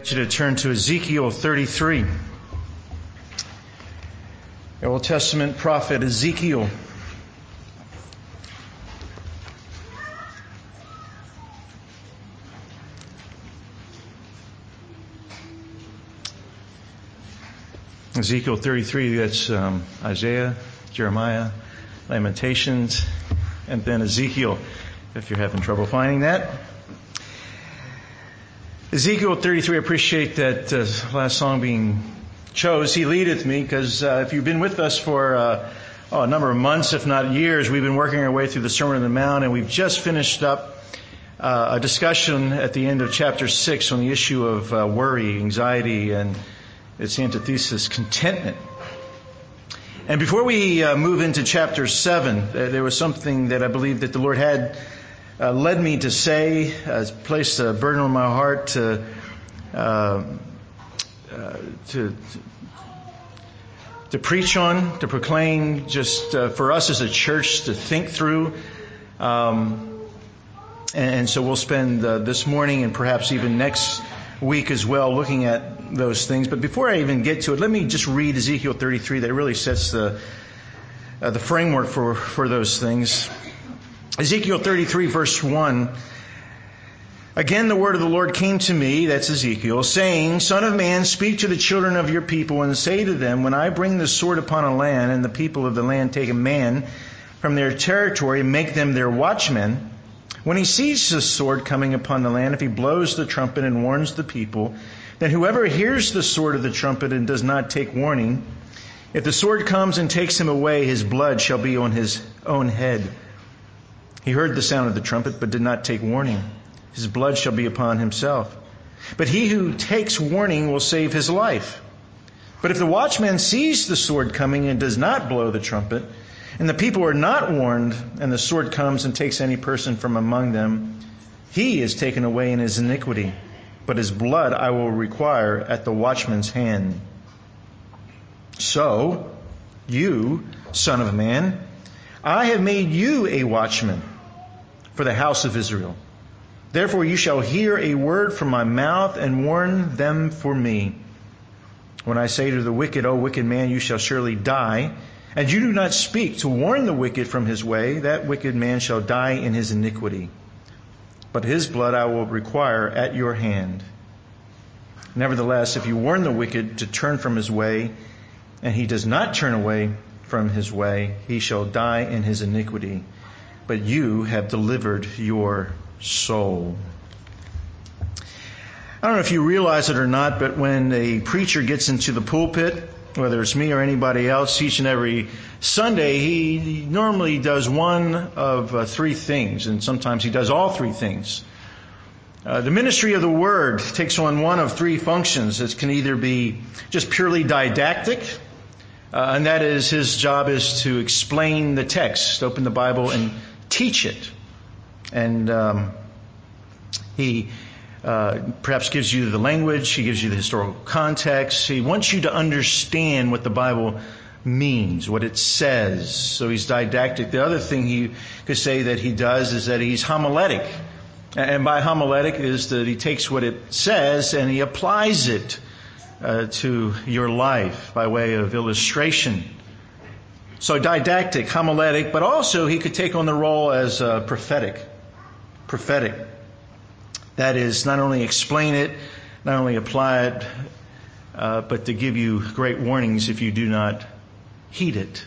You to turn to Ezekiel 33. The Old Testament prophet Ezekiel. Ezekiel 33, that's Isaiah, Jeremiah, Lamentations, and then Ezekiel, if you're having trouble finding that. Ezekiel 33, I appreciate that last song being chose. He leadeth me, because if you've been with us for a number of months, if not years, we've been working our way through the Sermon on the Mount, and we've just finished up a discussion at the end of chapter 6 on the issue of worry, anxiety, and its antithesis, contentment. And before we move into chapter 7, there was something that I believe that the Lord had led me to say, placed a burden on my heart to preach on, to proclaim, just for us as a church to think through. And so we'll spend this morning and perhaps even next week as well looking at those things. But before I even get to it, let me just read Ezekiel 33. That really sets the framework for those things. Ezekiel 33 verse 1. Again, the word of the Lord came to me, that's Ezekiel, saying, Son of man, speak to the children of your people and say to them, when I bring the sword upon a land and the people of the land take a man from their territory and make them their watchmen, when he sees the sword coming upon the land, if he blows the trumpet and warns the people, then whoever hears the sword of the trumpet and does not take warning, if the sword comes and takes him away, his blood shall be on his own head. He heard the sound of the trumpet, but did not take warning. His blood shall be upon himself. But he who takes warning will save his life. But if the watchman sees the sword coming and does not blow the trumpet, and the people are not warned, and the sword comes and takes any person from among them, he is taken away in his iniquity. But his blood I will require at the watchman's hand. So, you, son of man, I have made you a watchman for the house of Israel. Therefore you shall hear a word from my mouth and warn them for me. When I say to the wicked, O wicked man, you shall surely die, and you do not speak to warn the wicked from his way, that wicked man shall die in his iniquity. But his blood I will require at your hand. Nevertheless, if you warn the wicked to turn from his way, and he does not turn away from his way, he shall die in his iniquity. But you have delivered your soul. I don't know if you realize it or not, but when a preacher gets into the pulpit, whether it's me or anybody else, each and every Sunday, he normally does one of three things, and sometimes he does all three things. The ministry of the Word takes on one of three functions. It can either be just purely didactic, and that is, his job is to explain the text, open the Bible and teach it. And he perhaps gives you the language, he gives you the historical context. He wants you to understand what the Bible means, what it says. So he's didactic. The other thing he could say that he does is that he's homiletic. And by homiletic is that he takes what it says and he applies it to your life by way of illustration. So didactic, homiletic, but also he could take on the role as prophetic. Prophetic. That is, not only explain it, not only apply it, but to give you great warnings if you do not heed it.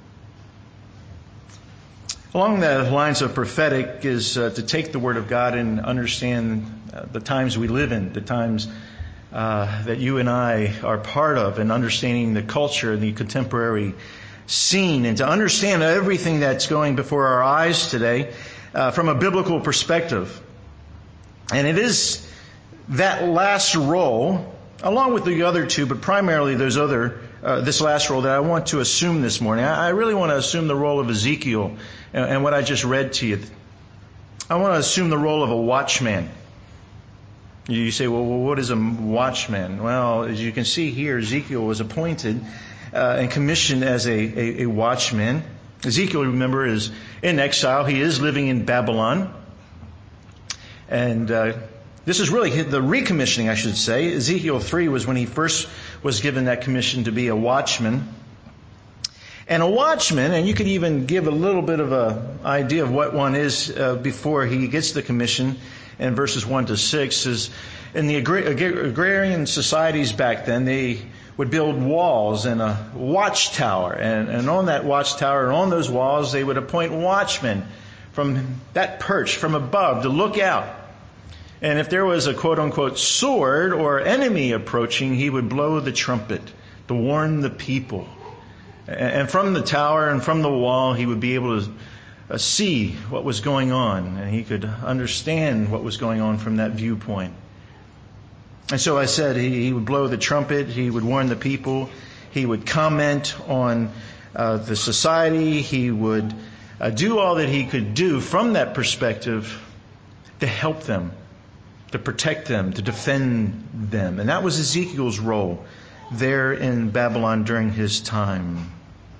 Along the lines of prophetic is to take the Word of God and understand the times we live in, the times that you and I are part of, and understanding the culture and the contemporary scene, and to understand everything that's going before our eyes today from a biblical perspective. And it is that last role, along with the other two, but primarily this last role that I want to assume this morning. I really want to assume the role of Ezekiel and what I just read to you. I want to assume the role of a watchman. You say, well, what is a watchman? Well, as you can see here, Ezekiel was appointed and commissioned as a watchman. Ezekiel, remember, is in exile. He is living in Babylon. And This is really the recommissioning, I should say. Ezekiel 3 was when he first was given that commission to be a watchman. And a watchman, and you could even give a little bit of an idea of what one is before he gets the commission in verses 1 to 6, is in the agrarian societies back then, they would build walls and a watchtower. And on that watchtower and on those walls, they would appoint watchmen from that perch, from above, to look out. And if there was a quote-unquote sword or enemy approaching, he would blow the trumpet to warn the people. And from the tower and from the wall, he would be able to see what was going on. And he could understand what was going on from that viewpoint. And so I said he would blow the trumpet. He would warn the people. He would comment on the society. He would do all that he could do from that perspective to help them, to protect them, to defend them. And that was Ezekiel's role there in Babylon during his time.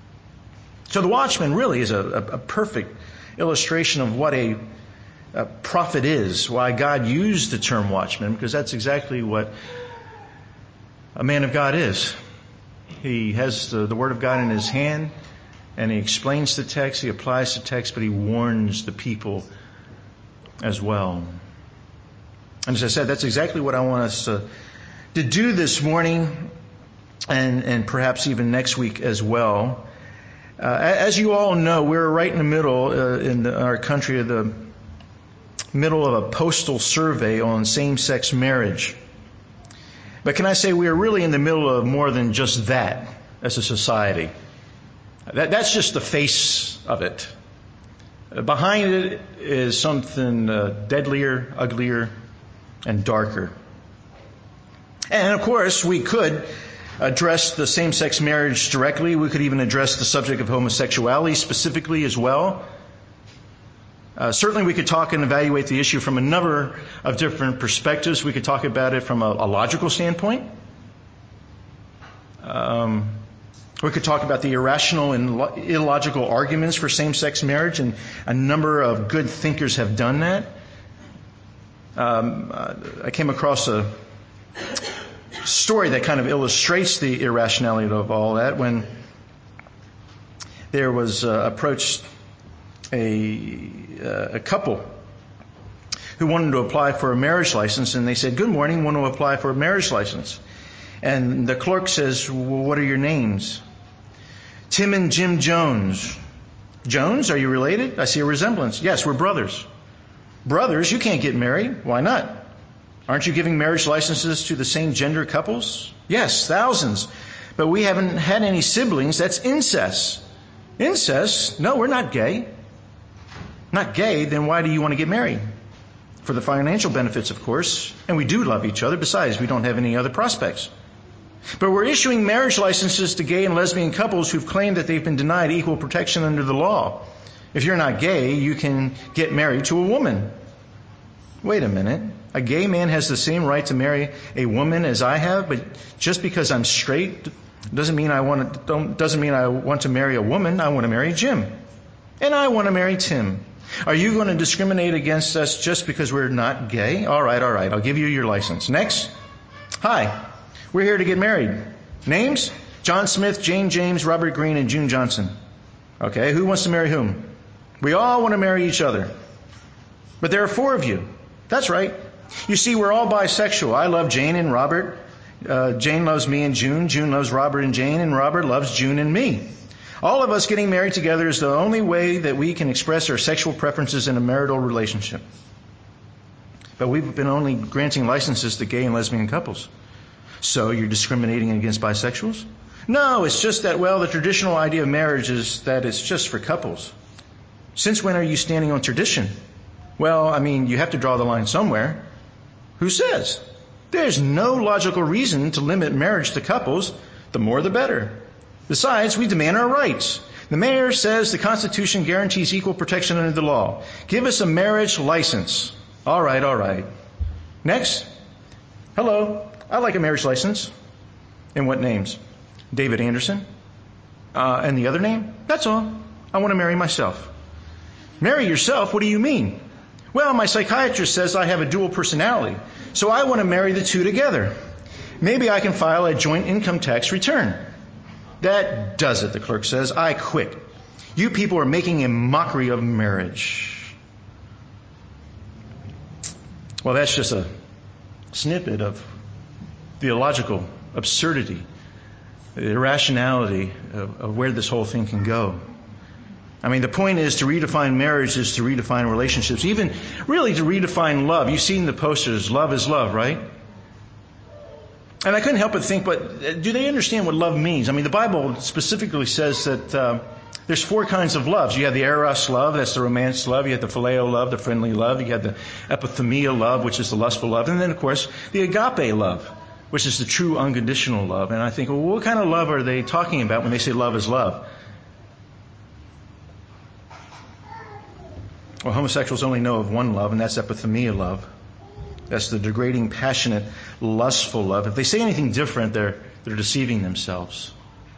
So the watchman really is a perfect illustration of what a prophet is, why God used the term watchman, because that's exactly what a man of God is. He has the Word of God in his hand, and he explains the text, he applies the text, but he warns the people as well. And as I said, that's exactly what I want us to do this morning and perhaps even next week as well. As you all know, we're right in the middle in our country of the middle of a postal survey on same-sex marriage. But can I say we are really in the middle of more than just that as a society? That's just the face of it. Behind it is something deadlier, uglier, and darker. And of course, we could address the same-sex marriage directly. We could even address the subject of homosexuality specifically as well. Certainly we could talk and evaluate the issue from a number of different perspectives. We could talk about it from a logical standpoint. We could talk about the irrational and illogical arguments for same-sex marriage, and a number of good thinkers have done that. I came across a story that kind of illustrates the irrationality of all that when there was approached a couple who wanted to apply for a marriage license, and they said, "Good morning, want to apply for a marriage license." And the clerk says, "Well, what are your names?" "Tim and Jim Jones." "Jones, are you related?" "I see a resemblance." "Yes, we're brothers." "Brothers? You can't get married." "Why not?" "Aren't you giving marriage licenses to the same gender couples?" "Yes, thousands. But we haven't had any siblings. That's incest." "Incest? No, we're not gay." "Not gay? Then why do you want to get married?" "For the financial benefits, of course. And we do love each other. Besides, we don't have any other prospects." "But we're issuing marriage licenses to gay and lesbian couples who've claimed that they've been denied equal protection under the law. If you're not gay, you can get married to a woman." "Wait a minute. A gay man has the same right to marry a woman as I have, but just because I'm straight doesn't mean I want to marry a woman. I want to marry Jim. And I want to marry Tim. Are you going to discriminate against us just because we're not gay? All right. I'll give you your license. Next." "Hi. We're here to get married. Names? John Smith, Jane James, Robert Green, and June Johnson." "Okay, who wants to marry whom?" "We all want to marry each other." "But there are 4 of you." "That's right. You see, we're all bisexual. I love Jane and Robert. Jane loves me and June. June loves Robert and Jane, and Robert loves June and me. All of us getting married together is the only way that we can express our sexual preferences in a marital relationship. But we've been only granting licenses to gay and lesbian couples." "So you're discriminating against bisexuals?" "No, it's just that, the traditional idea of marriage is that it's just for couples." "Since when are you standing on tradition?" "Well, you have to draw the line somewhere." "Who says?" "There's no logical reason to limit marriage to couples. The more the better. Besides, we demand our rights. The mayor says the Constitution guarantees equal protection under the law. Give us a marriage license." All right. Next. "Hello, I'd like a marriage license." "And what names?" "David Anderson." And the other name?" "That's all. I want to marry myself." "Marry yourself? What do you mean?" Well, my psychiatrist says I have a dual personality, so I want to marry the two together. Maybe I can file a joint income tax return. That does it, the clerk says. I quit. You people are making a mockery of marriage. Well, that's just a snippet of theological absurdity, the irrationality of where this whole thing can go. I mean, the point is to redefine marriage is to redefine relationships, even really to redefine love. You've seen the posters, love is love, right? And I couldn't help but think, but do they understand what love means? I mean, the Bible specifically says that there's 4 kinds of loves. You have the eros love, that's the romance love. You have the phileo love, the friendly love. You have the epithumia love, which is the lustful love. And then, of course, the agape love, which is the true unconditional love. And I think, well, what kind of love are they talking about when they say love is love? Well, homosexuals only know of one love, and that's epithumia love. That's the degrading, passionate, lustful love. If they say anything different, they're deceiving themselves.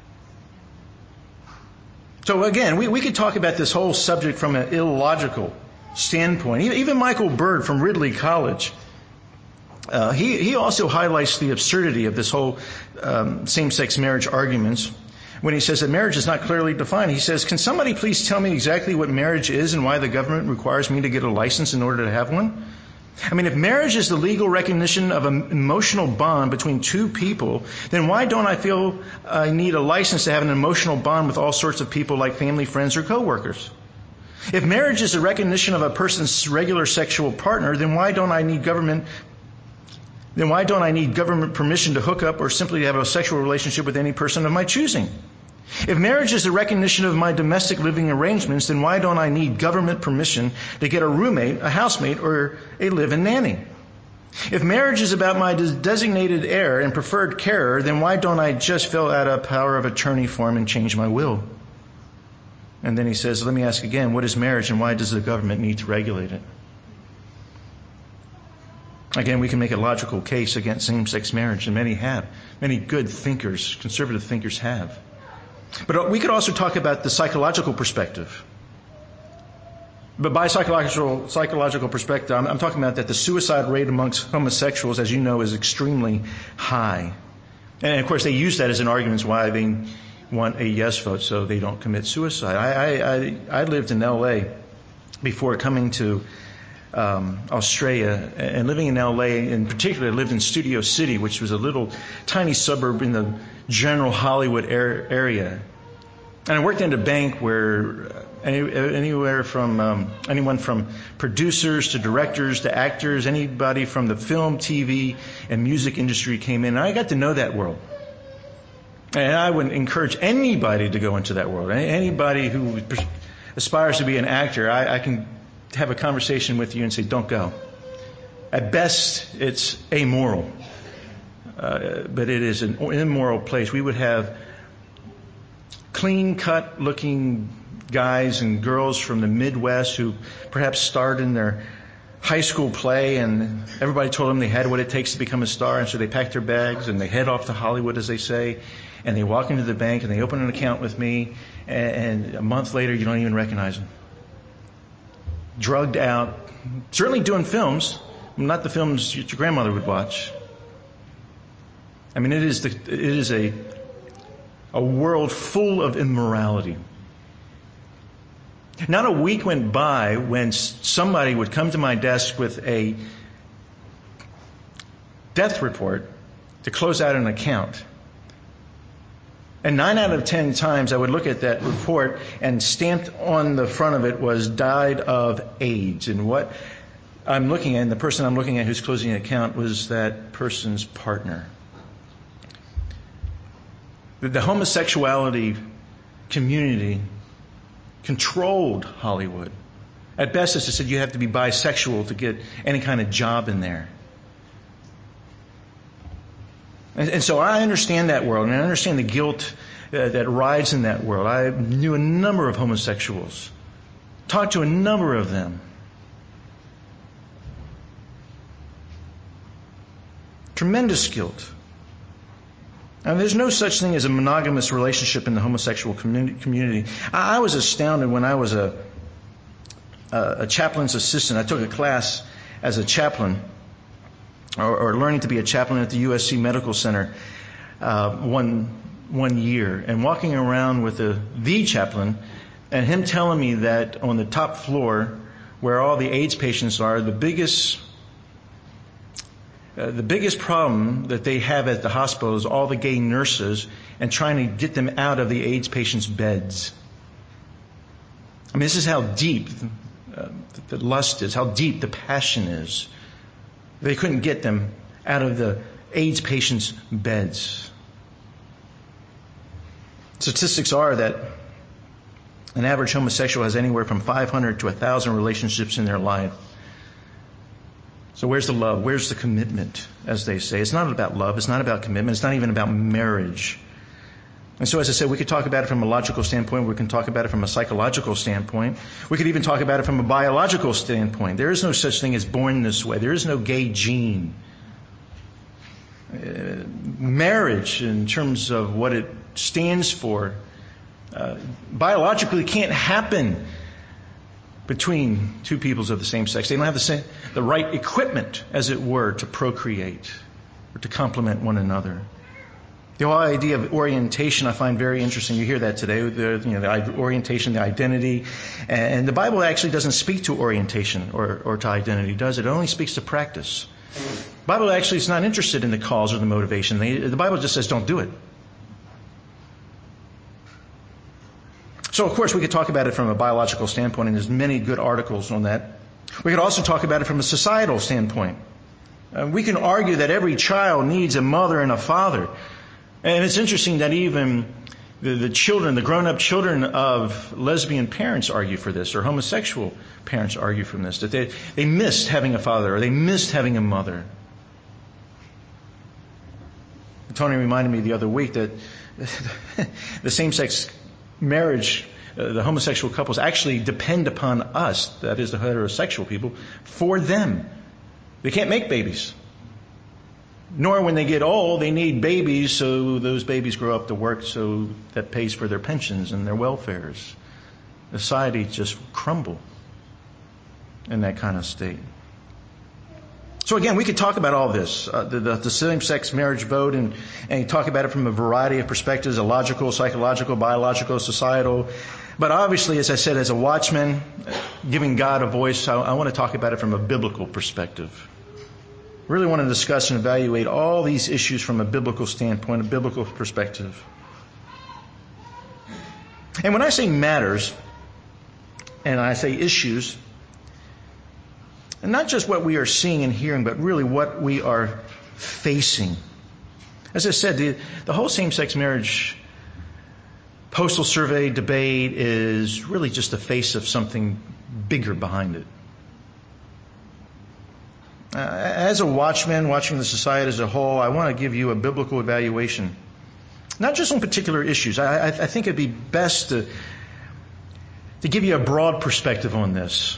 So again, we could talk about this whole subject from an illogical standpoint. Even Michael Bird from Ridley College, he also highlights the absurdity of this whole same-sex marriage arguments when he says that marriage is not clearly defined. He says, can somebody please tell me exactly what marriage is and why the government requires me to get a license in order to have one? I mean, if marriage is the legal recognition of an emotional bond between 2 people, then why don't I feel I need a license to have an emotional bond with all sorts of people like family, friends, or coworkers? If marriage is a recognition of a person's regular sexual partner, then why don't I need government permission to hook up or simply to have a sexual relationship with any person of my choosing? If marriage is a recognition of my domestic living arrangements, then why don't I need government permission to get a roommate, a housemate, or a live-in nanny? If marriage is about my designated heir and preferred carer, then why don't I just fill out a power of attorney form and change my will? And then he says, let me ask again, what is marriage and why does the government need to regulate it? Again, we can make a logical case against same-sex marriage, and many have. Many good thinkers, conservative thinkers have. But we could also talk about the psychological perspective. But by psychological perspective, I'm talking about that the suicide rate amongst homosexuals, as you know, is extremely high. And of course, they use that as an argument why they want a yes vote so they don't commit suicide. I lived in L.A. before coming to Australia, and living in L.A. in particular, I lived in Studio City, which was a little tiny suburb in the general Hollywood area. And I worked in a bank where anyone from producers to directors to actors, anybody from the film, TV, and music industry came in. And I got to know that world. And I would encourage anybody to go into that world. Anybody who aspires to be an actor, I can have a conversation with you and say, don't go. At best, it's amoral. But it is an immoral place. We would have clean-cut looking guys and girls from the Midwest who perhaps starred in their high school play, and everybody told them they had what it takes to become a star, and so they packed their bags and they head off to Hollywood, as they say, and they walk into the bank and they open an account with me, and a month later you don't even recognize them. Drugged out, certainly doing films, not the films your grandmother would watch. I mean, it is a world full of immorality. Not a week went by when somebody would come to my desk with a death report to close out an account. And 9 out of 10 times I would look at that report, and stamped on the front of it was died of AIDS. And what I'm looking at, and the person I'm looking at who's closing an account, was that person's partner. The homosexuality community controlled Hollywood. At best, as I said, you have to be bisexual to get any kind of job in there. And so I understand that world, and I understand the guilt that rides in that world. I knew a number of homosexuals, talked to a number of them. Tremendous guilt. And there's no such thing as a monogamous relationship in the homosexual community. I was astounded when I was a a chaplain's assistant. I took a class as a chaplain, or learning to be a chaplain at the USC Medical Center one year, and walking around with the chaplain, and him telling me that on the top floor where all the AIDS patients are, the biggest problem that they have at the hospital is all the gay nurses and trying to get them out of the AIDS patients' beds. I mean, this is how deep the lust is, how deep the passion is. They couldn't get them out of the AIDS patients' beds. Statistics are that an average homosexual has anywhere from 500 to 1,000 relationships in their life. So where's the love? Where's the commitment, as they say? It's not about love. It's not about commitment. It's not even about marriage. And so, as I said, we could talk about it from a logical standpoint. We can talk about it from a psychological standpoint. We could even talk about it from a biological standpoint. There is no such thing as born this way. There is no gay gene. Marriage, in terms of what it stands for, biologically can't happen between two peoples of the same sex. They don't have the right equipment, as it were, to procreate or to complement one another. The whole idea of orientation I find very interesting. You hear that today, the orientation, the identity. And the Bible actually doesn't speak to orientation or to identity, does it? It only speaks to practice. The Bible actually is not interested in the cause or the motivation. The Bible just says don't do it. So, of course, we could talk about it from a biological standpoint, and there's many good articles on that. We could also talk about it from a societal standpoint. We can argue that every child needs a mother and a father. And it's interesting that even the children, the grown-up children of lesbian parents argue for this, or homosexual parents argue for this, that they missed having a father, or they missed having a mother. Tony reminded me the other week that the same-sex marriage, the homosexual couples actually depend upon us, that is the heterosexual people, for them. They can't make babies. Nor when they get old, they need babies, so those babies grow up to work, so that pays for their pensions and their welfares. Society just crumble in that kind of state. So again, we could talk about all this, the same-sex marriage vote, and talk about it from a variety of perspectives, illogical, psychological, biological, societal. But obviously, as I said, as a watchman, giving God a voice, I want to talk about it from a biblical perspective. Really want to discuss and evaluate all these issues from a biblical standpoint, a biblical perspective. And when I say matters, and I say issues, and not just what we are seeing and hearing, but really what we are facing. As I said, the whole same-sex marriage postal survey debate is really just the face of something bigger behind it. As a watchman, watching the society as a whole, I want to give you a biblical evaluation. Not just on particular issues. I think it'd be best to give you a broad perspective on this.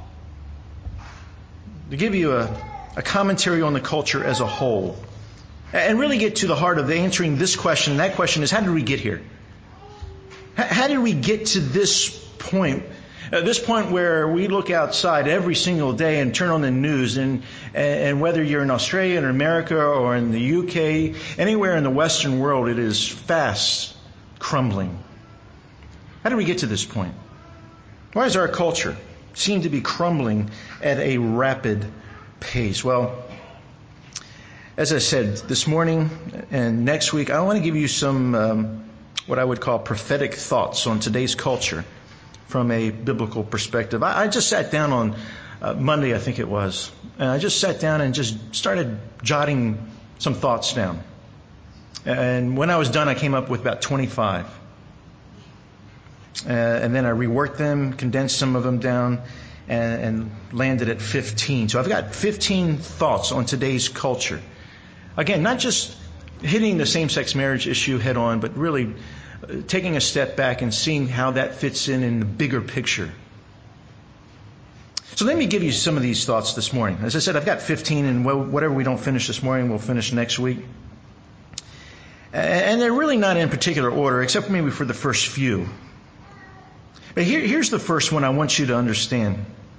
To give you a commentary on the culture as a whole. And really get to the heart of answering this question. And that question is, how did we get here? How did we get to this point? This point where we look outside every single day and turn on the news, and whether you're in Australia or America or in the UK, anywhere in the Western world, it is fast crumbling. How did we get to this point? Why does our culture seem to be crumbling at a rapid pace? Well, as I said, this morning and next week, I want to give you some what I would call prophetic thoughts on today's culture from a biblical perspective. I just sat down on Monday, I think it was, and I just sat down and just started jotting some thoughts down. And when I was done, I came up with about 25. And then I reworked them, condensed some of them down, and landed at 15. So I've got 15 thoughts on today's culture. Again, not just hitting the same-sex marriage issue head on, but really taking a step back and seeing how that fits in the bigger picture. So let me give you some of these thoughts this morning. As I said, I've got 15, and whatever we don't finish this morning, we'll finish next week. And they're really not in particular order, except maybe for the first few. But here's the first one I want you to understand.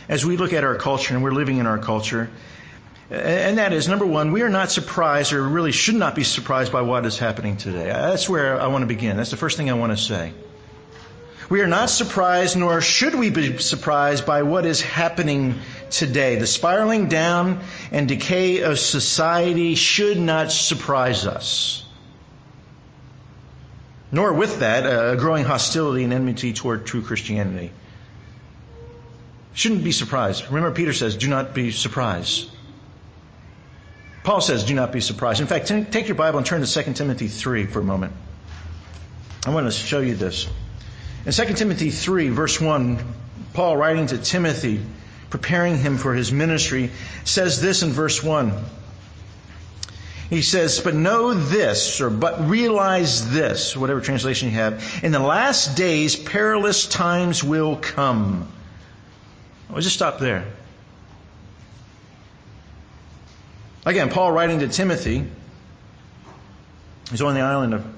as we look at our culture, and we're living in our culture. And that is, number one, we are not surprised, or really should not be surprised by what is happening today. That's where I want to begin. That's the first thing I want to say. We are not surprised, nor should we be surprised by what is happening today. The spiraling down and decay of society should not surprise us. Nor with that, a growing hostility and enmity toward true Christianity. Shouldn't be surprised. Remember, Peter says, do not be surprised. Paul says, do not be surprised. In fact, take your Bible and turn to 2 Timothy 3 for a moment. I want to show you this. In 2 Timothy 3, verse 1, Paul, writing to Timothy, preparing him for his ministry, says this in verse 1. He says, but know this, or but realize this, whatever translation you have. In the last days, perilous times will come. I'll just stop there. Again, Paul writing to Timothy, he's on the island of,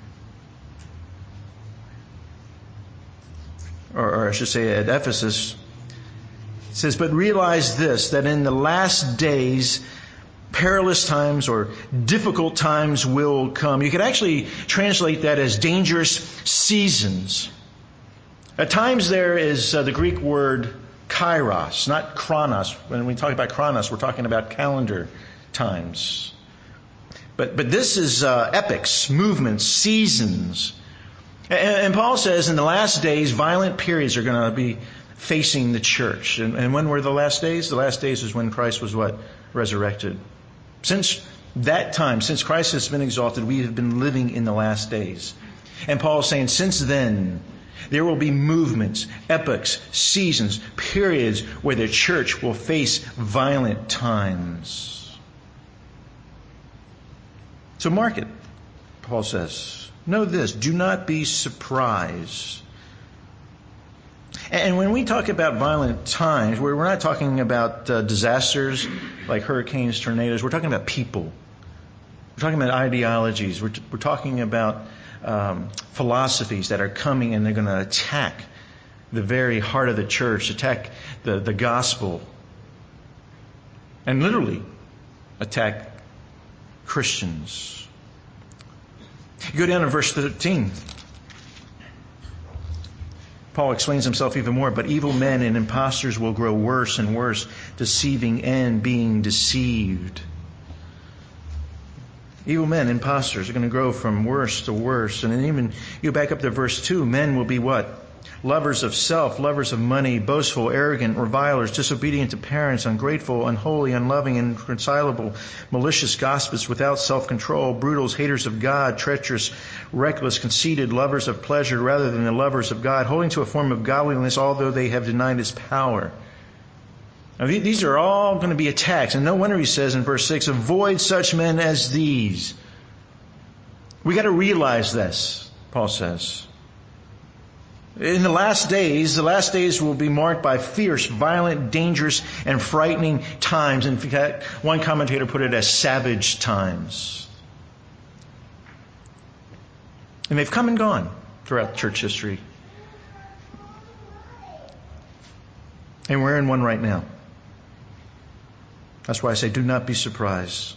or I should say at Ephesus. He says, but realize this, that in the last days, perilous times or difficult times will come. You could actually translate that as dangerous seasons. At times there is the Greek word kairos, not chronos. When we talk about chronos, we're talking about calendar times. But this is epochs, movements, seasons. And Paul says in the last days, violent periods are going to be facing the church. And when were the last days? The last days is when Christ was what? Resurrected. Since that time, since Christ has been exalted, we have been living in the last days. And Paul is saying, since then, there will be movements, epochs, seasons, periods where the church will face violent times. So mark it, Paul says. Know this, do not be surprised. And when we talk about violent times, we're not talking about disasters like hurricanes, tornadoes. We're talking about people. We're talking about ideologies. We're talking about philosophies that are coming and they're going to attack the very heart of the church, attack the gospel, and literally attack Christians. You go down to verse 13. Paul explains himself even more, but evil men and impostors will grow worse and worse, deceiving and being deceived. Evil men, impostors, are going to grow from worse to worse. And then even you back up to verse 2, men will be what? Lovers of self, lovers of money, boastful, arrogant, revilers, disobedient to parents, ungrateful, unholy, unloving, irreconcilable, malicious, gossips, without self-control, brutals, haters of God, treacherous, reckless, conceited, lovers of pleasure rather than the lovers of God, holding to a form of godliness although they have denied His power. Now, these are all going to be attacks. And no wonder he says in verse 6, avoid such men as these. We got to realize this, Paul says. In the last days will be marked by fierce, violent, dangerous, and frightening times. In fact, one commentator put it as savage times. And they've come and gone throughout church history. And we're in one right now. That's why I say do not be surprised.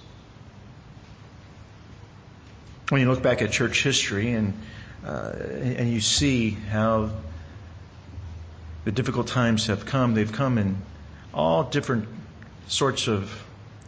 When you look back at church history and you see how the difficult times have come, they've come in all different sorts of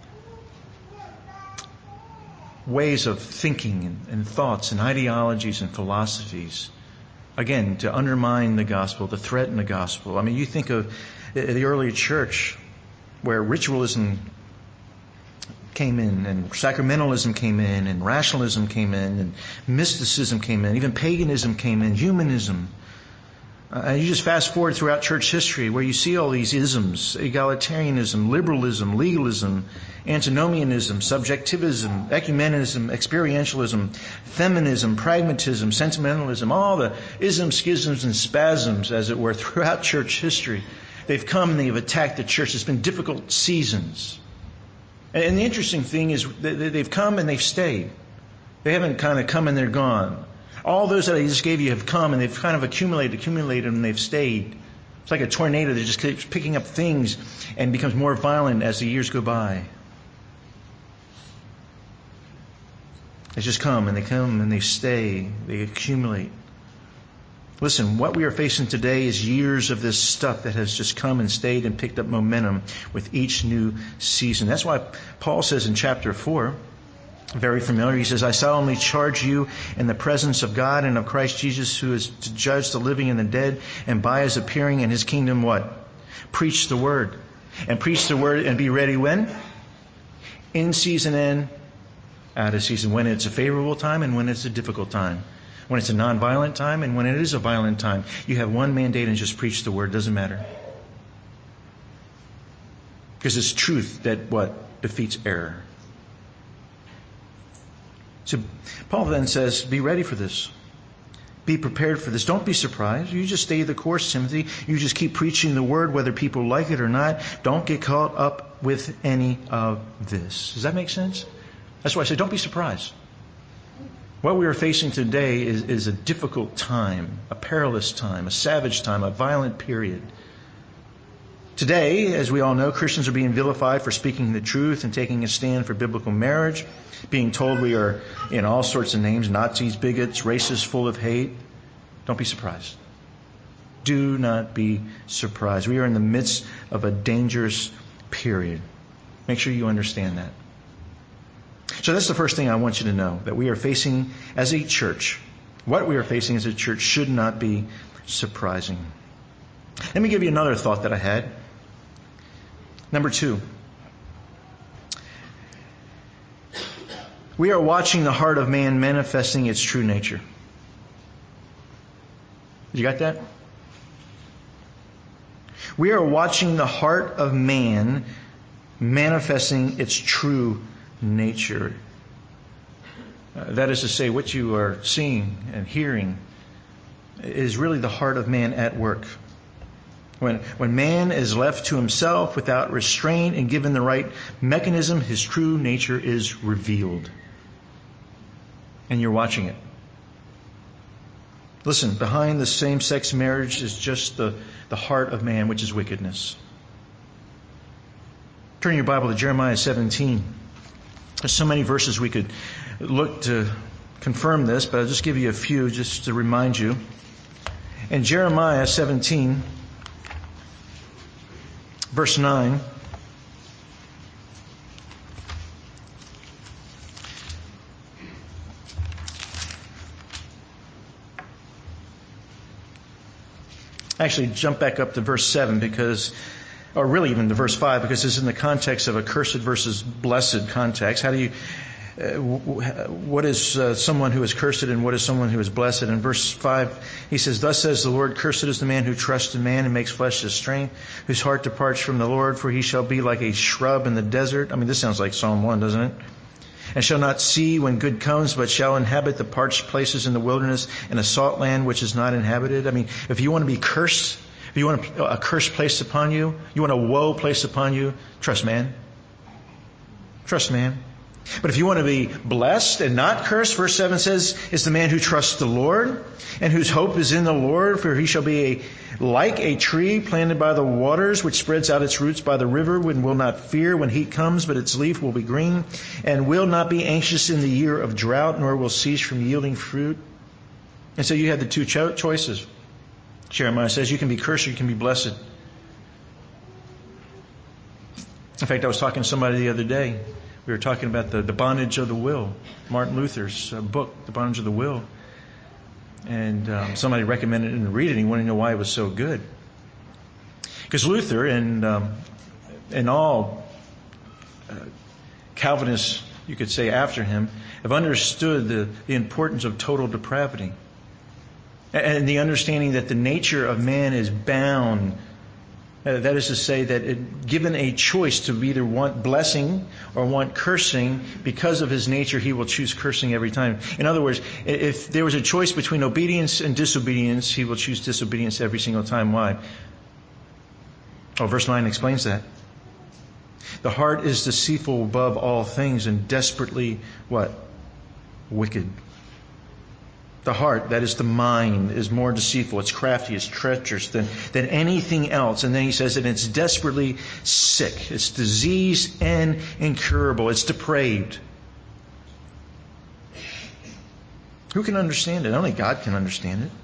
ways of thinking and thoughts and ideologies and philosophies. Again, to undermine the gospel, to threaten the gospel. I mean, you think of the early church where ritualism came in and sacramentalism came in and rationalism came in and mysticism came in, even paganism came in, humanism. And you just fast forward throughout church history where you see all these isms, egalitarianism, liberalism, legalism, antinomianism, subjectivism, ecumenism, experientialism, feminism, pragmatism, sentimentalism, all the isms, schisms, and spasms, as it were, throughout church history. They've come and they've attacked the church. It's been difficult seasons. And the interesting thing is they've come and they've stayed. They haven't kind of come and they're gone. All those that I just gave you have come and they've kind of accumulated and they've stayed. It's like a tornado that just keeps picking up things and becomes more violent as the years go by. They just come and they stay. They accumulate. Listen, what we are facing today is years of this stuff that has just come and stayed and picked up momentum with each new season. That's why Paul says in chapter 4, very familiar, he says, I solemnly charge you in the presence of God and of Christ Jesus, who is to judge the living and the dead, and by his appearing in his kingdom, what? Preach the word. And preach the word and be ready when? In season and out of season. When it's a favorable time and when it's a difficult time. When it's a non-violent time and when it is a violent time. You have one mandate and just preach the word. Doesn't matter. Because it's truth that what? Defeats error. So Paul then says, be ready for this. Be prepared for this. Don't be surprised. You just stay the course, Timothy. You just keep preaching the word whether people like it or not. Don't get caught up with any of this. Does that make sense? That's why I say don't be surprised. What we are facing today is a difficult time, a perilous time, a savage time, a violent period. Today, as we all know, Christians are being vilified for speaking the truth and taking a stand for biblical marriage, being told we are in all sorts of names, Nazis, bigots, racists full of hate. Don't be surprised. Do not be surprised. We are in the midst of a dangerous period. Make sure you understand that. So that's the first thing I want you to know, that we are facing as a church. What we are facing as a church should not be surprising. Let me give you another thought that I had. Number 2. We are watching the heart of man manifesting its true nature. You got that? We are watching the heart of man manifesting its true nature. That is to say, what you are seeing and hearing is really the heart of man at work. When man is left to himself without restraint and given the right mechanism, his true nature is revealed. And you're watching it. Listen, behind the same-sex marriage is just the heart of man, which is wickedness. Turn your Bible to Jeremiah 17. There's so many verses we could look to confirm this, but I'll just give you a few just to remind you. In Jeremiah 17, verse 9, actually jump back up to verse 7 or really even to verse 5, because it's in the context of a cursed versus blessed context. How do you, what is someone who is cursed and what is someone who is blessed? In verse 5, he says, Thus says the Lord, Cursed is the man who trusts in man and makes flesh his strength, whose heart departs from the Lord, for he shall be like a shrub in the desert. I mean, this sounds like Psalm 1, doesn't it? And shall not see when good comes, but shall inhabit the parched places in the wilderness and a salt land which is not inhabited. I mean, if you want to be cursed, if you want a curse placed upon you, you want a woe placed upon you, trust man. Trust man. But if you want to be blessed and not cursed, verse 7 says, is the man who trusts the Lord and whose hope is in the Lord, for he shall be like a tree planted by the waters, which spreads out its roots by the river, and will not fear when heat comes, but its leaf will be green, and will not be anxious in the year of drought, nor will cease from yielding fruit. And so you have the two choices. Jeremiah says you can be cursed or you can be blessed. In fact, I was talking to somebody the other day. We were talking about the bondage of the will, Martin Luther's book, The Bondage of the Will. And somebody recommended him to read it, and he wanted to know why it was so good. Because Luther and all Calvinists, you could say after him, have understood the importance of total depravity. And the understanding that the nature of man is bound. That is to say that given a choice to either want blessing or want cursing, because of his nature, he will choose cursing every time. In other words, if there was a choice between obedience and disobedience, he will choose disobedience every single time. Why? Oh, verse 9 explains that. The heart is deceitful above all things and desperately what? Wicked. The heart, that is the mind, is more deceitful. It's crafty. It's treacherous than anything else. And then he says that it's desperately sick. It's diseased and incurable. It's depraved. Who can understand it? Only God can understand it.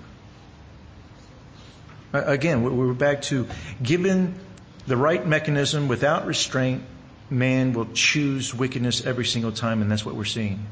Again, we're back to given the right mechanism without restraint, man will choose wickedness every single time, and that's what we're seeing.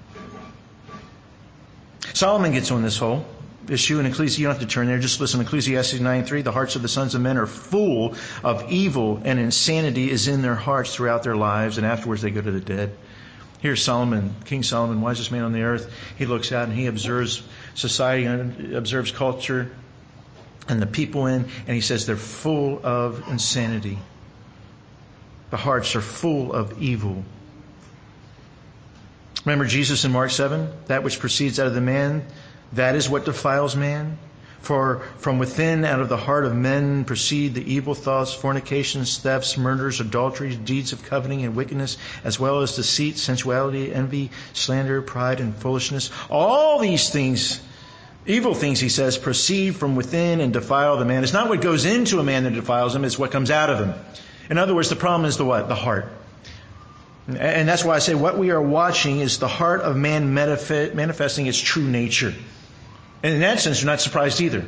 Solomon gets on this whole issue in Ecclesiastes. You don't have to turn there. Just listen to Ecclesiastes 9:3. The hearts of the sons of men are full of evil, and insanity is in their hearts throughout their lives, and afterwards they go to the dead. Here's Solomon, King Solomon, wisest man on the earth. He looks out and he observes society and observes culture and the people in, and he says they're full of insanity. The hearts are full of evil. Remember Jesus in Mark 7? That which proceeds out of the man, that is what defiles man. For from within, out of the heart of men, proceed the evil thoughts, fornications, thefts, murders, adulteries, deeds of coveting and wickedness, as well as deceit, sensuality, envy, slander, pride, and foolishness. All these things, evil things, he says, proceed from within and defile the man. It's not what goes into a man that defiles him, it's what comes out of him. In other words, the problem is the what? The heart. And that's why I say what we are watching is the heart of man manifesting its true nature. And in that sense, you're not surprised either.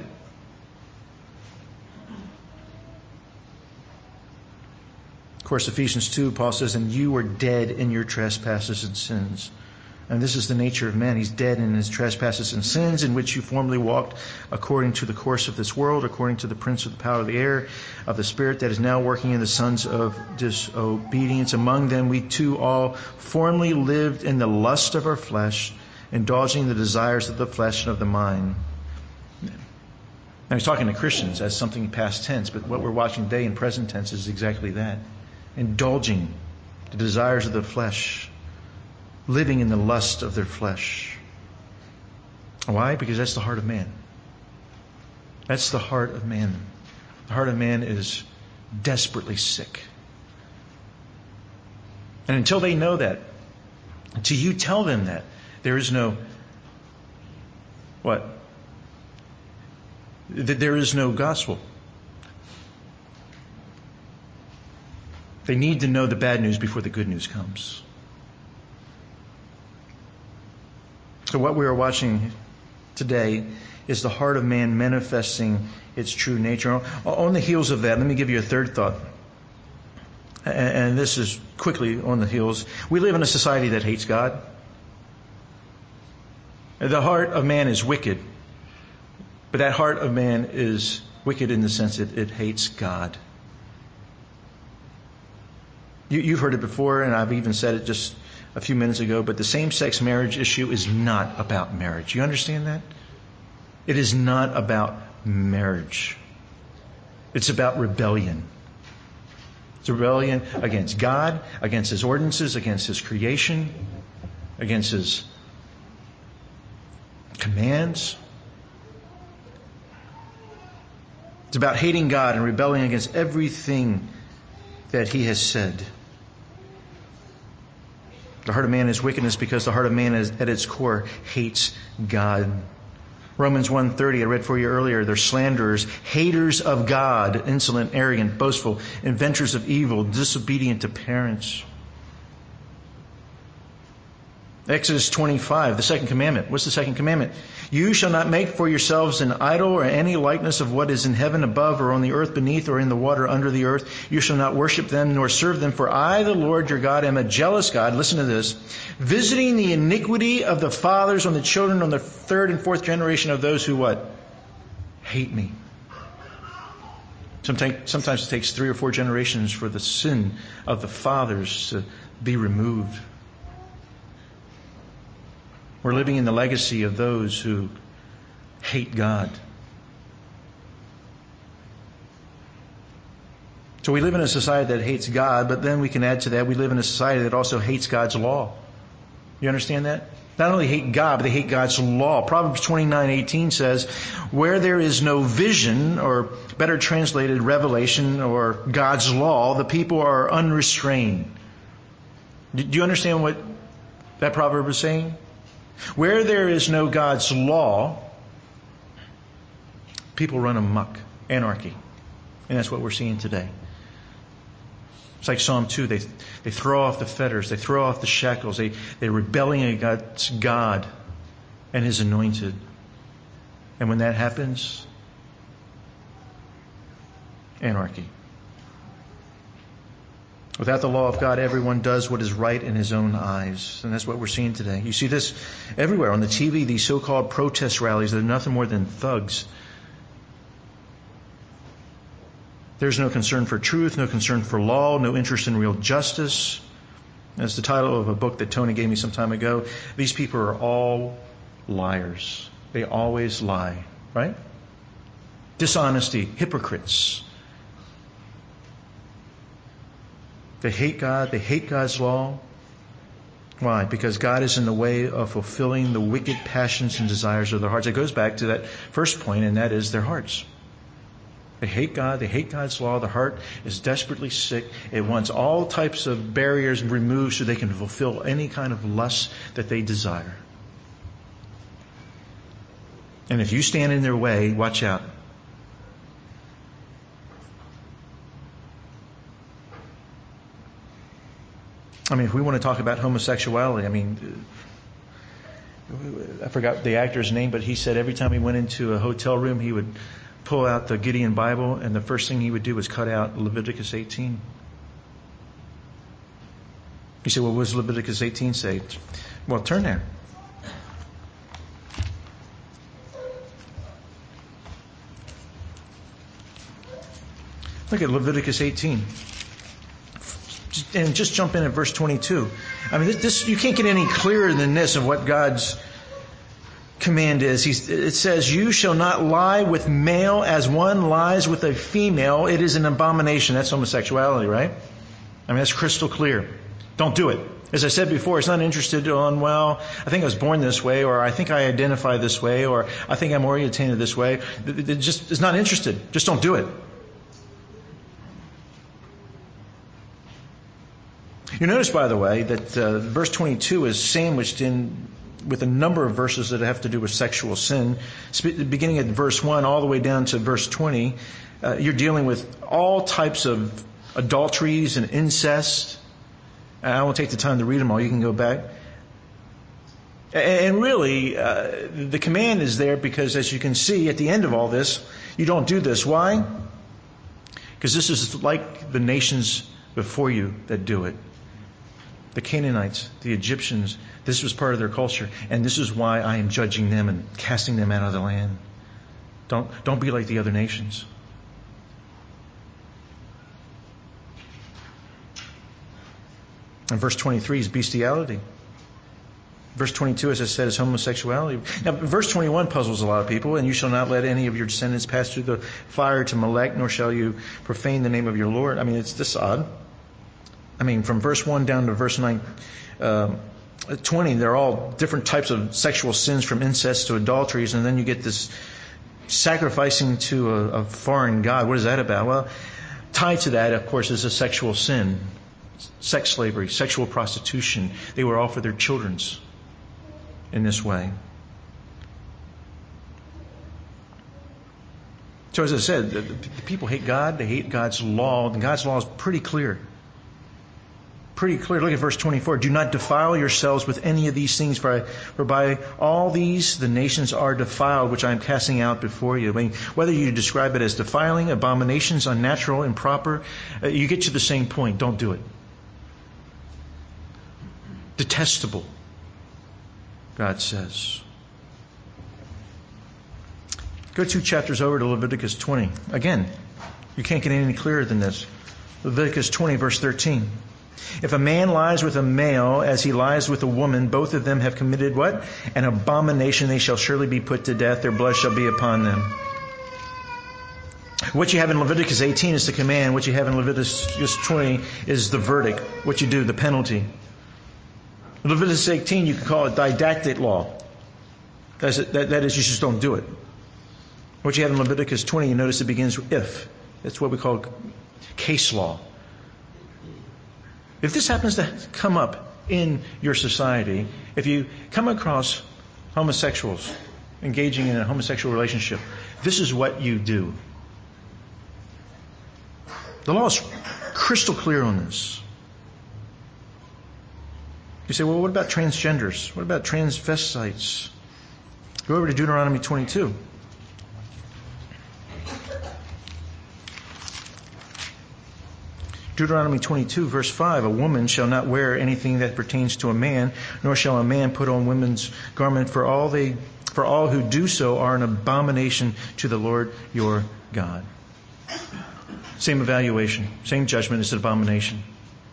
Of course, Ephesians 2, Paul says, and you were dead in your trespasses and sins. And this is the nature of man. He's dead in his trespasses and sins, in which you formerly walked according to the course of this world, according to the prince of the power of the air, of the spirit that is now working in the sons of disobedience. Among them we too all formerly lived in the lust of our flesh, indulging the desires of the flesh and of the mind. Now he's talking to Christians as something past tense, but what we're watching today in present tense is exactly that. Indulging the desires of the flesh, living in the lust of their flesh. Why? Because that's the heart of man. That's the heart of man. The heart of man is desperately sick. And until they know that, until you tell them that, there is no, what? There is no gospel. They need to know the bad news before the good news comes. So what we are watching today is the heart of man manifesting its true nature. On the heels of that, let me give you a third thought. And this is quickly on the heels. We live in a society that hates God. The heart of man is wicked. But that heart of man is wicked in the sense that it hates God. You've heard it before, and I've even said it just a few minutes ago, but the same-sex marriage issue is not about marriage. You understand that? It is not about marriage. It's about rebellion. It's a rebellion against God, against His ordinances, against His creation, against His commands. It's about hating God and rebelling against everything that He has said. The heart of man is wickedness because the heart of man is, at its core, hates God. Romans 1:30, I read for you earlier, they're slanderers, haters of God, insolent, arrogant, boastful, inventors of evil, disobedient to parents. Exodus 25, the second commandment. What's the second commandment? You shall not make for yourselves an idol or any likeness of what is in heaven above or on the earth beneath or in the water under the earth. You shall not worship them nor serve them, for I, the Lord your God, am a jealous God. Listen to this. Visiting the iniquity of the fathers on the children on the third and fourth generation of those who what? Hate me. Sometimes it takes 3 or 4 generations for the sin of the fathers to be removed. We're living in the legacy of those who hate God. So we live in a society that hates God, but then we can add to that, we live in a society that also hates God's law. You understand that? Not only hate God, but they hate God's law. Proverbs 29:18 says, where there is no vision, or better translated, revelation, or God's law, the people are unrestrained. Do you understand what that proverb is saying? Where there is no God's law, People run amok, anarchy. And that's what we're seeing today. It's like Psalm 2. They throw off the fetters. They throw off the shackles. They're rebelling against God and His anointed. And when that happens, anarchy. Without the law of God, everyone does what is right in his own eyes. And that's what we're seeing today. You see this everywhere on the TV, these so-called protest rallies that are nothing more than thugs. There's no concern for truth, no concern for law, no interest in real justice. That's the title of a book that Tony gave me some time ago. These people are all liars. They always lie, right? Dishonesty, hypocrites. They hate God. They hate God's law. Why? Because God is in the way of fulfilling the wicked passions and desires of their hearts. It goes back to that first point, and that is their hearts. They hate God. They hate God's law. The heart is desperately sick. It wants all types of barriers removed so they can fulfill any kind of lust that they desire. And if you stand in their way, watch out. I mean, if we want to talk about homosexuality, I forgot the actor's name, but he said every time he went into a hotel room, he would pull out the Gideon Bible, and the first thing he would do was cut out Leviticus 18. You say, well, what does Leviticus 18 say? Well, turn there. Look at Leviticus 18. And just jump in at verse 22. I mean, this you can't get any clearer than this of what God's command is. It says, "You shall not lie with male as one lies with a female. It is an abomination." That's homosexuality, right? I mean, that's crystal clear. Don't do it. As I said before, it's not interested on, well, I think I was born this way, or I think I identify this way, or I think I'm orientated this way. It just is not interested. Just don't do it. You notice, by the way, that verse 22 is sandwiched in with a number of verses that have to do with sexual sin. Beginning at verse 1 all the way down to verse 20, you're dealing with all types of adulteries and incest. I won't take the time to read them all. You can go back. And really, the command is there because, as you can see at the end of all this, you don't do this. Why? Because this is like the nations before you that do it. The Canaanites, the Egyptians, this was part of their culture. And this is why I am judging them and casting them out of the land. Don't be like the other nations. And verse 23 is bestiality. Verse 22, as I said, is homosexuality. Now, verse 21 puzzles a lot of people. "And you shall not let any of your descendants pass through the fire to Molech, nor shall you profane the name of your Lord." I mean, it's this odd. I mean, from verse 1 down to verse 20, they're all different types of sexual sins, from incest to adulteries, and then you get this sacrificing to a foreign god. What is that about? Well, tied to that, of course, is a sexual sin. Sex slavery, sexual prostitution. They would offer their children's in this way. So as I said, the people hate God. They hate God's law. And God's law is pretty clear. Pretty clear. Look at verse 24. "Do not defile yourselves with any of these things, for by all these the nations are defiled, which I am casting out before you." I mean, whether you describe it as defiling, abominations, unnatural, improper, you get to the same point. Don't do it. Detestable, God says. Go 2 chapters over to Leviticus 20. Again, you can't get any clearer than this. Leviticus 20, verse 13. "If a man lies with a male as he lies with a woman, both of them have committed" what? "An abomination. They shall surely be put to death. Their blood shall be upon them." What you have in Leviticus 18 is the command. What you have in Leviticus 20 is the verdict. What you do, the penalty. Leviticus 18, you can call it didactic law. That is, you just don't do it. What you have in Leviticus 20, you notice it begins with if. That's what we call case law. If this happens to come up in your society, if you come across homosexuals engaging in a homosexual relationship, this is what you do. The law is crystal clear on this. You say, well, what about transgenders? What about transvestites? Go over to Deuteronomy 22. Deuteronomy 22, verse 5, a woman shall not wear anything that pertains to a man, nor shall a man put on women's garment, for all who do so are an abomination to the Lord your God. Same evaluation, same judgment as an abomination.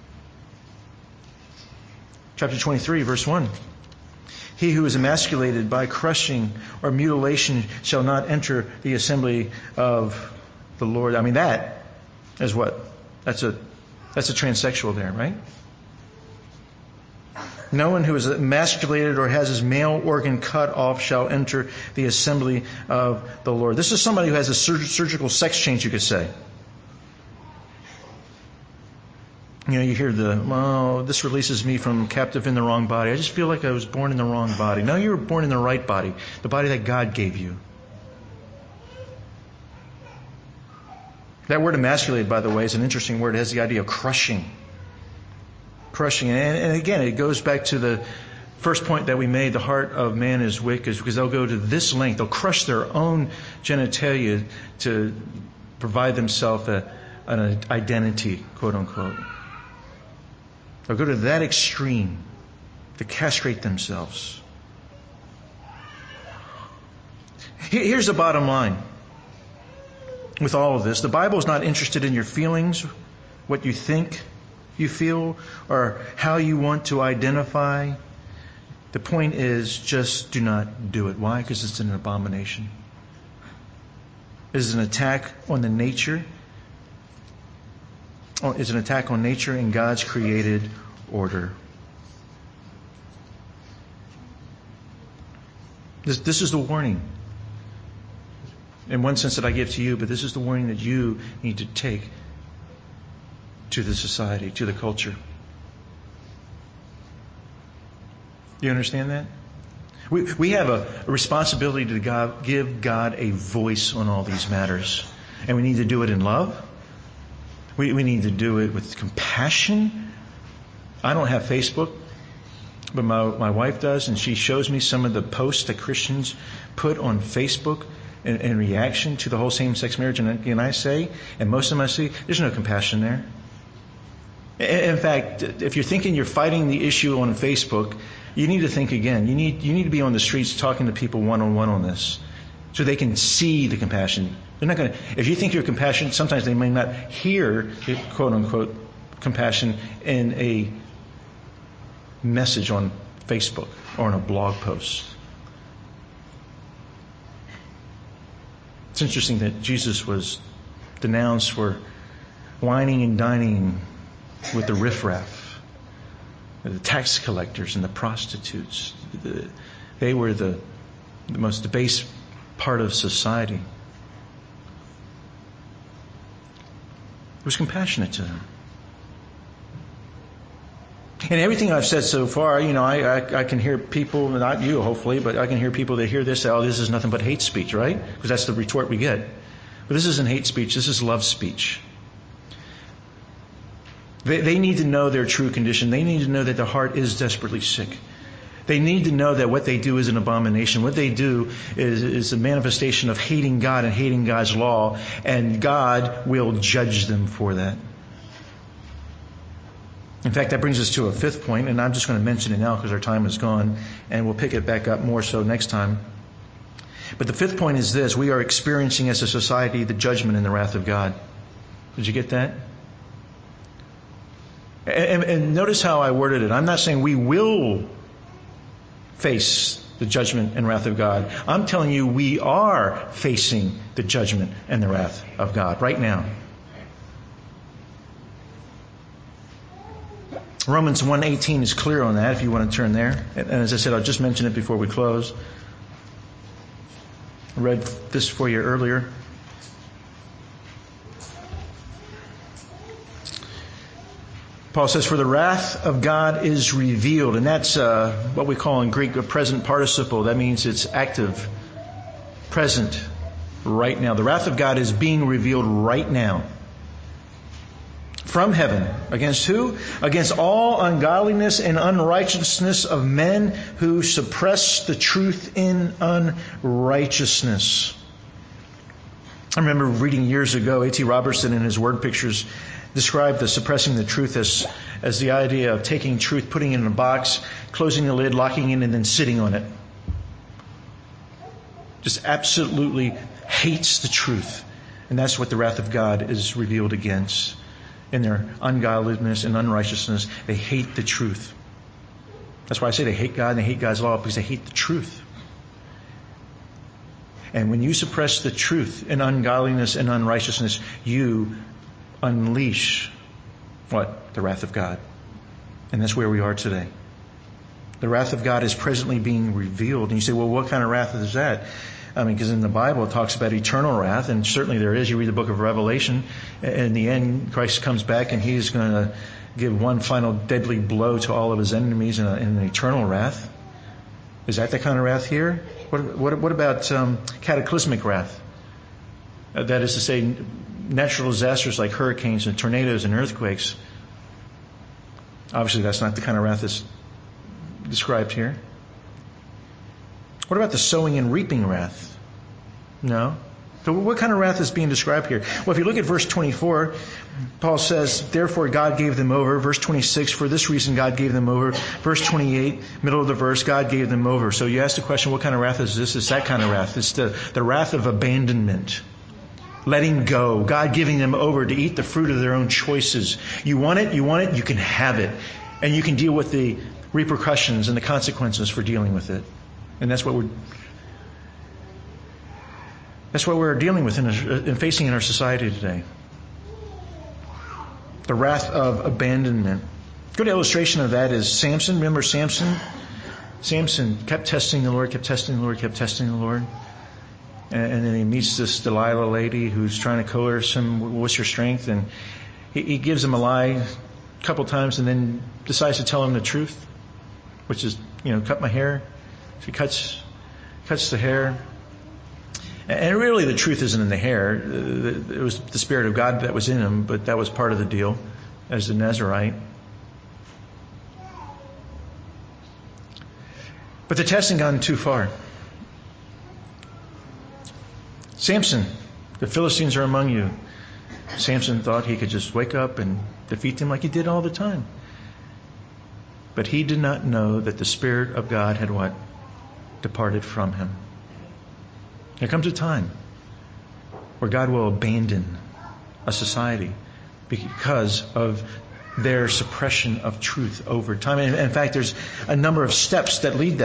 Chapter 23, verse 1. He who is emasculated by crushing or mutilation shall not enter the assembly of the Lord. I mean, that is what? That's a transsexual there, right? No one who is emasculated or has his male organ cut off shall enter the assembly of the Lord. This is somebody who has a surgical sex change, you could say. You hear this releases me from captive in the wrong body. I just feel like I was born in the wrong body. No, you were born in the right body, the body that God gave you. That word emasculated, by the way, is an interesting word. It has the idea of crushing. Crushing. And again, it goes back to the first point that we made. The heart of man is wicked, because they'll go to this length. They'll crush their own genitalia to provide themselves an identity, quote unquote. They'll go to that extreme to castrate themselves. Here's the bottom line. With all of this, the Bible is not interested in your feelings, what you think you feel, or how you want to identify. The point is, just do not do it. Why? Because it's an abomination. It is an attack on the nature. It's an attack on nature and God's created order. This is the warning. In one sense that I give to you, but this is the warning that you need to take to the society, to the culture. You understand that? We have a responsibility to give God a voice on all these matters. And we need to do it in love. We need to do it with compassion. I don't have Facebook, but my wife does, and she shows me some of the posts that Christians put on Facebook in reaction to the whole same-sex marriage. And I say, and most of them I see, there's no compassion there. In fact, if you're thinking you're fighting the issue on Facebook, you need to think again. You need to be on the streets talking to people one-on-one on this, so they can see the compassion. They're not going to. If you think you're compassionate, sometimes they may not hear the quote-unquote compassion in a message on Facebook or in a blog post. It's interesting that Jesus was denounced for whining and dining with the riffraff, the tax collectors and the prostitutes. They were the most debased part of society. He was compassionate to them. And everything I've said so far, I can hear people, not you hopefully, but I can hear people that hear this, say, oh, this is nothing but hate speech, right? Because that's the retort we get. But this isn't hate speech, this is love speech. They need to know their true condition. They need to know that their heart is desperately sick. They need to know that what they do is an abomination. What they do is a manifestation of hating God and hating God's law, and God will judge them for that. In fact, that brings us to a fifth point, and I'm just going to mention it now because our time is gone, and we'll pick it back up more so next time. But the fifth point is this: we are experiencing as a society the judgment and the wrath of God. Did you get that? And notice how I worded it. I'm not saying we will face the judgment and wrath of God. I'm telling you we are facing the judgment and the wrath of God right now. Romans 1:18 is clear on that if you want to turn there. And as I said, I'll just mention it before we close. I read this for you earlier. Paul says, for the wrath of God is revealed. And that's what we call in Greek a present participle. That means it's active. present right now. The wrath of God is being revealed right now. From heaven. Against who? Against all ungodliness and unrighteousness of men who suppress the truth in unrighteousness. I remember reading years ago, A.T. Robertson in his word pictures described the suppressing the truth as the idea of taking truth, putting it in a box, closing the lid, locking it, and then sitting on it. Just absolutely hates the truth. And that's what the wrath of God is revealed against. In their ungodliness and unrighteousness, they hate the truth. That's why I say they hate God and they hate God's law, because they hate the truth. And when you suppress the truth in ungodliness and unrighteousness, you unleash what? The wrath of God. And that's where we are today. The wrath of God is presently being revealed. And you say, well, what kind of wrath is that? I mean, because in the Bible it talks about eternal wrath, and certainly there is. You read the book of Revelation, in the end, Christ comes back and He's going to give one final deadly blow to all of His enemies in an eternal wrath. Is that the kind of wrath here? What about cataclysmic wrath? That is to say, natural disasters like hurricanes and tornadoes and earthquakes. Obviously, that's not the kind of wrath that's described here. What about the sowing and reaping wrath? No. So what kind of wrath is being described here? Well, if you look at verse 24, Paul says, therefore God gave them over. Verse 26, for this reason God gave them over. Verse 28, middle of the verse, God gave them over. So you ask the question, what kind of wrath is this? It's that kind of wrath. It's the wrath of abandonment. Letting go. God giving them over to eat the fruit of their own choices. You want it, you can have it. And you can deal with the repercussions and the consequences for dealing with it. And that's what we're dealing with and facing in our society today. The wrath of abandonment. A good illustration of that is Samson. Remember Samson? Samson kept testing the Lord, kept testing the Lord, kept testing the Lord. And then he meets this Delilah lady who's trying to coerce him. What's your strength? And he gives him a lie a couple times and then decides to tell him the truth, which is, cut my hair. She cuts the hair. And really the truth isn't in the hair. It was the Spirit of God that was in him, but that was part of the deal as the Nazirite. But the testing gone too far. Samson, the Philistines are among you. Samson thought he could just wake up and defeat them like he did all the time. But he did not know that the Spirit of God had what? Departed from him. There comes a time where God will abandon a society because of their suppression of truth over time. And in fact, there's a number of steps that lead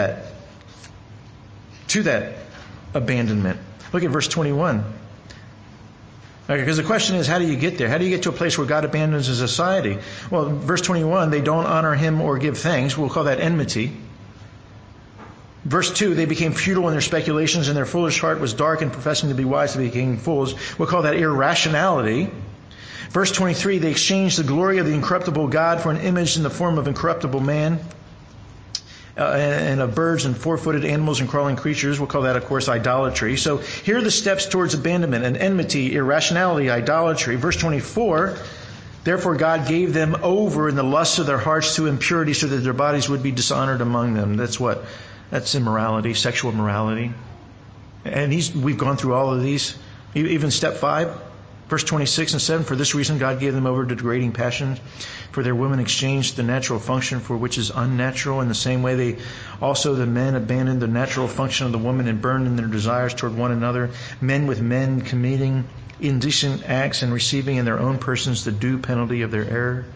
to that abandonment. Look at verse 21. Okay, because the question is, how do you get there? How do you get to a place where God abandons a society? Well, verse 21, they don't honor Him or give thanks. We'll call that enmity. Verse 2, they became futile in their speculations, and their foolish heart was dark, and professing to be wise, they became fools. We'll call that irrationality. Verse 23, they exchanged the glory of the incorruptible God for an image in the form of incorruptible man, and of birds and four-footed animals and crawling creatures. We'll call that, of course, idolatry. So here are the steps towards abandonment: and enmity, irrationality, idolatry. Verse 24, therefore God gave them over in the lusts of their hearts to impurity, so that their bodies would be dishonored among them. That's what? That's immorality, sexual immorality. And we've gone through all of these. Even step 5, verse 26 and 7, for this reason God gave them over to degrading passions, for their women exchanged the natural function for which is unnatural. In the same way the men abandoned the natural function of the woman and burned in their desires toward one another, men with men committing indecent acts and receiving in their own persons the due penalty of their error.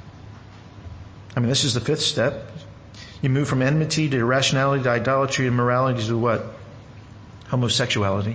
I mean, this is the 5th step. You move from enmity to irrationality to idolatry and morality to what? Homosexuality.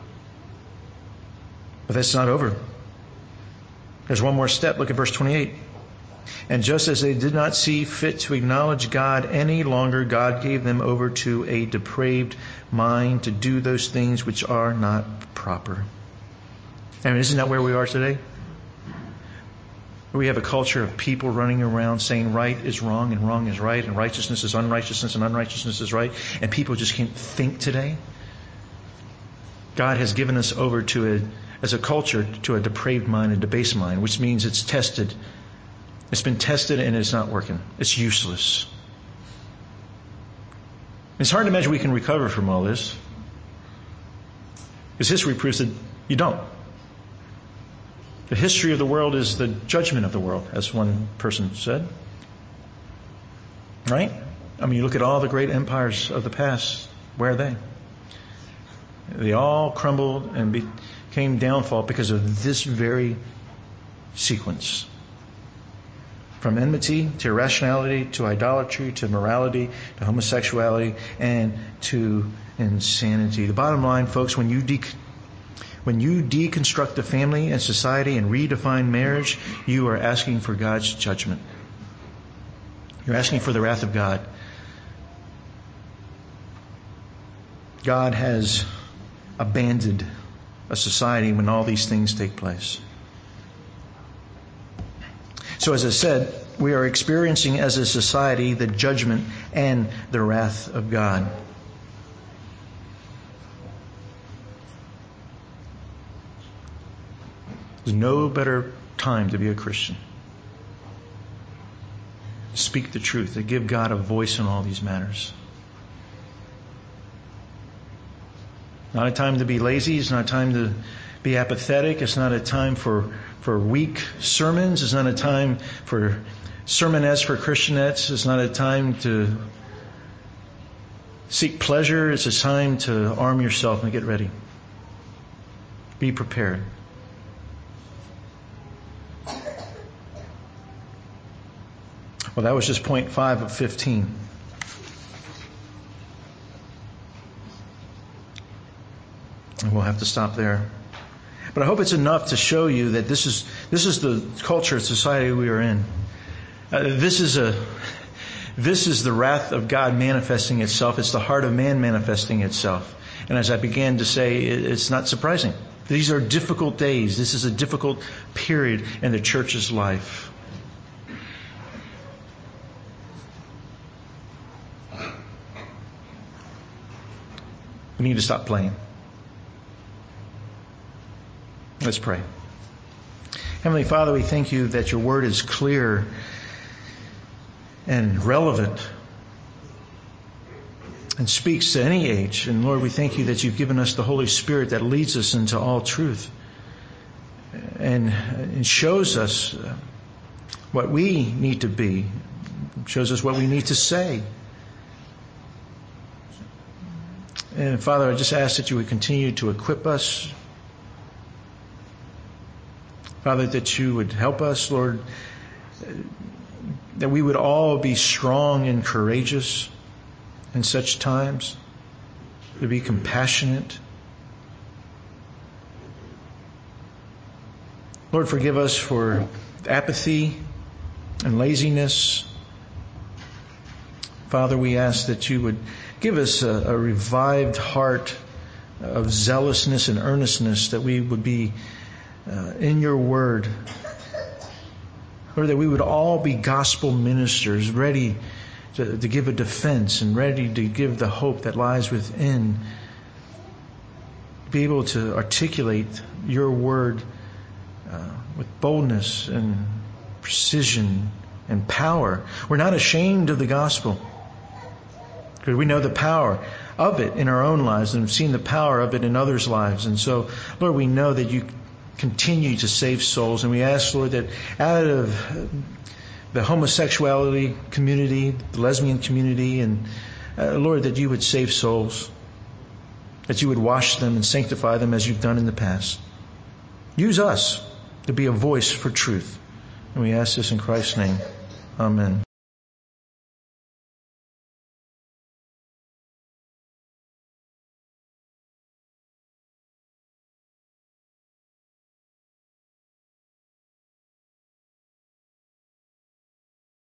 But that's not over. There's one more step. Look at verse 28. And just as they did not see fit to acknowledge God any longer, God gave them over to a depraved mind to do those things which are not proper. I mean, isn't that where we are today? We have a culture of people running around saying right is wrong and wrong is right and righteousness is unrighteousness and unrighteousness is right. And people just can't think today. God has given us over as a culture, to a depraved mind, a debased mind, which means it's tested. It's been tested and it's not working. It's useless. It's hard to imagine we can recover from all this, because history proves that you don't. The history of the world is the judgment of the world, as one person said. Right? I mean, you look at all the great empires of the past. Where are they? They all crumbled and became downfall because of this very sequence. From enmity to irrationality to idolatry to morality to homosexuality and to insanity. The bottom line, folks, when you deconstruct the family and society and redefine marriage, you are asking for God's judgment. You're asking for the wrath of God. God has abandoned a society when all these things take place. So as I said, we are experiencing as a society the judgment and the wrath of God. There's no better time to be a Christian. Speak the truth, to give God a voice in all these matters. Not a time to be lazy. It's not a time to be apathetic. It's not a time for weak sermons. It's not a time for sermonettes for Christianettes. It's not a time to seek pleasure. It's a time to arm yourself and get ready. Be prepared. Well, that was just point 5 of 15. And we'll have to stop there. But I hope it's enough to show you that this is the culture, society we are in. This is the wrath of God manifesting itself. It's the heart of man manifesting itself. And as I began to say, it's not surprising. These are difficult days. This is a difficult period in the church's life. We need to stop playing. Let's pray. Heavenly Father, we thank you that your word is clear and relevant and speaks to any age. And Lord, we thank you that you've given us the Holy Spirit that leads us into all truth and shows us what we need to be, shows us what we need to say. And Father, I just ask that you would continue to equip us. Father, that you would help us, Lord, that we would all be strong and courageous in such times, to be compassionate. Lord, forgive us for apathy and laziness. Father, we ask that you would give us a revived heart of zealousness and earnestness, that we would be in your word. Lord, that we would all be gospel ministers, ready to give a defense and ready to give the hope that lies within. Be able to articulate your word with boldness and precision and power. We're not ashamed of the gospel, because we know the power of it in our own lives and have seen the power of it in others' lives. And so, Lord, we know that you continue to save souls. And we ask, Lord, that out of the homosexuality community, the lesbian community, and Lord, that you would save souls, that you would wash them and sanctify them as you've done in the past. Use us to be a voice for truth. And we ask this in Christ's name. Amen.